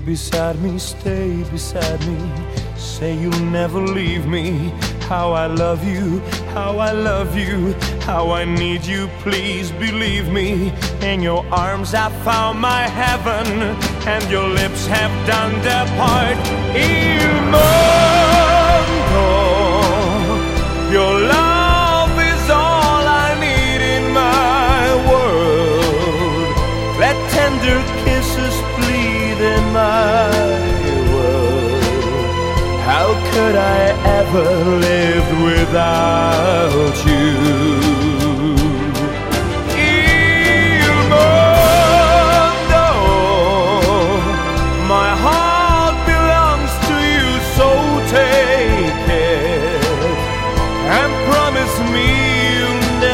beside me, stay beside me. Say you'll never leave me. How I love you, how I love you, how I need you, please believe me. In your arms I found my heaven, and your lips have done their part. Il mondo, your love is all I need in my world. Let tender kisses plead in my world. How could I ever live without you?